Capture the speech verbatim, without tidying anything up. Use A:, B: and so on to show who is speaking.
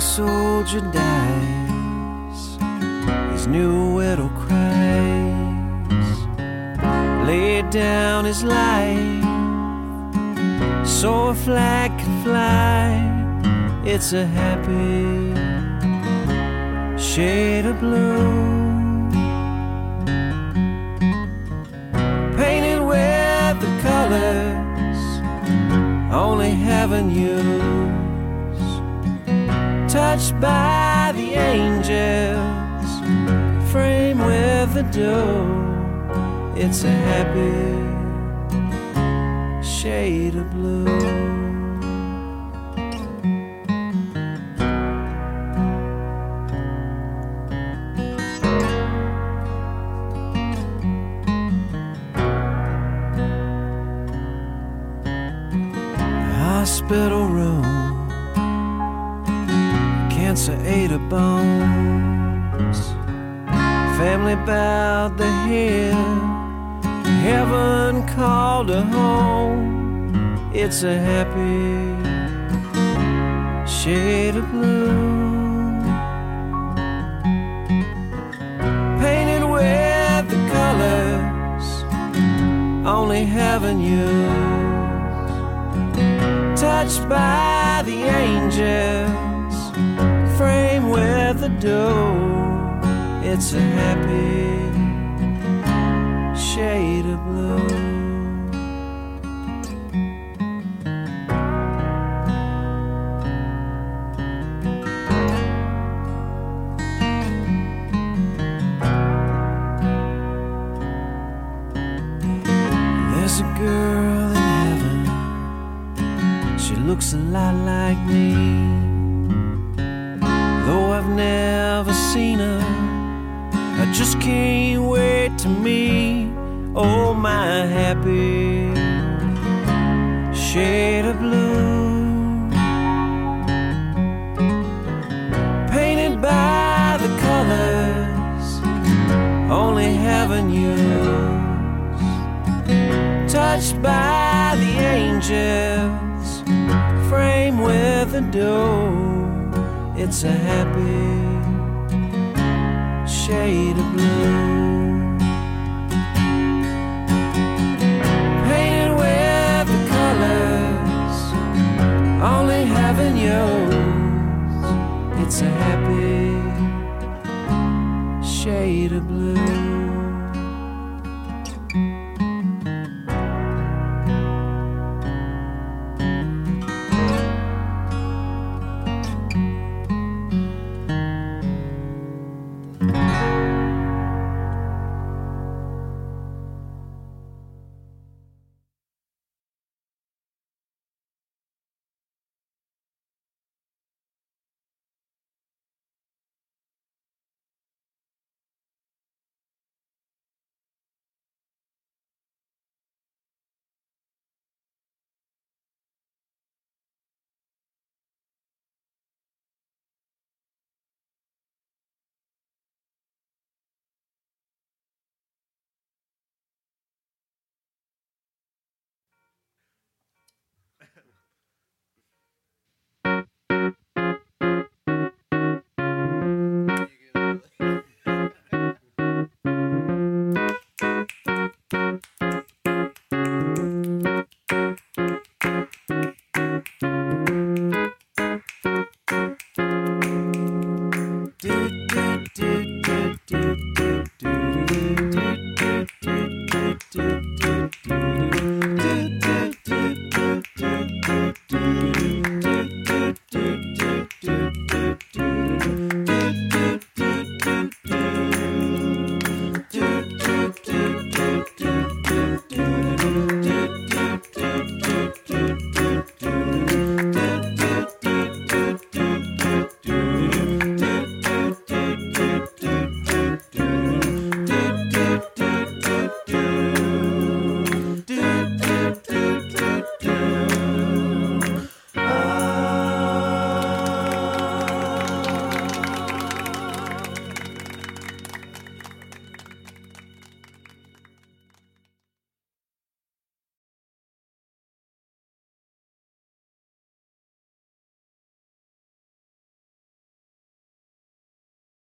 A: soldier dies, his new widow cries, laid down his life so a flag could fly. It's a happy shade of blue, painted with the colors only heaven used, touched by the angels, framed with the dew. It's a happy shade of blue. Hospital room, cancer ate her bones, family bowed their head, heaven called her home. It's a happy shade of blue, painted with the colors only heaven used, touched by the angels, framed with the dew. It's a happy shade of blue. There's a girl in heaven, she looks a lot like me, though I've never seen her. I just can't wait to meet, oh, my happy shade of blue, painted by the colors only heaven used, touched by the angels, framed with the dew. It's a happy shade of blue, painted with the colors only heaven used. It's a happy shade of blue.